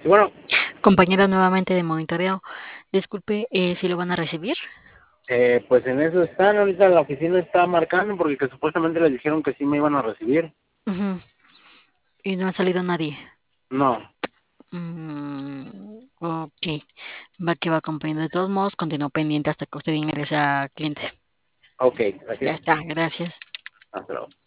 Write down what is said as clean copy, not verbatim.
Sí, bueno, Compañera nuevamente de monitoreo. Disculpe, ¿si lo van a recibir? pues en eso están. Ahorita la oficina está marcando porque que supuestamente les dijeron que sí me iban a recibir. Ujú. Y no ha salido nadie. No. Ok. Va que va, compañero. De todos modos, continúo pendiente hasta que usted ingrese a cliente. Ok, Ya gracias. está, gracias. Hasta luego.